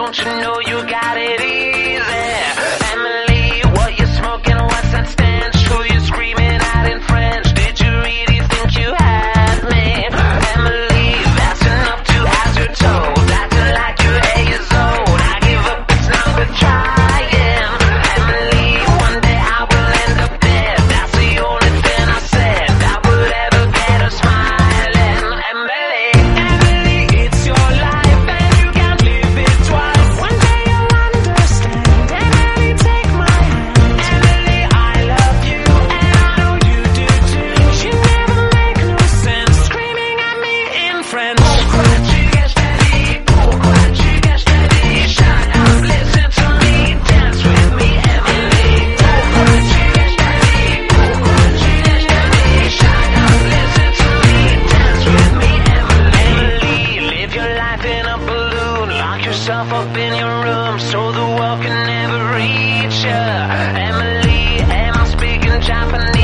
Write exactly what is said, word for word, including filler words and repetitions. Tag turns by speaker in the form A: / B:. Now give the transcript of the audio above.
A: don't you know you got it easy? Emily, what you smoking? What's that stench? Who you screaming at in French? Did you really think you had me? Emily, that's enough to ask your toes. Acting like you're eight years old. I give up, it's not worth trying. Emily, one day I will end up dead. That's the only thing I said that would ever get her smiling. Emily, Emily, it's your life and you can't live it twice. One day you'll understand. Emily, take my hand. Emily, I love you and I know you do too. You never make no sense, screaming at me in French. Pourquoi tu gâches ta vie? Pourquoi tu gâches ta vie? Shut up, listen to me, dance with me, Emily. Pourquoi tu gâches ta vie? Pourquoi tu gâches ta vie? Shut up, listen to me, dance with me, Emily. Emily, live your life in a balloon, lock yourself up in your room so the world can never reach you. Emily, am I speaking Japanese?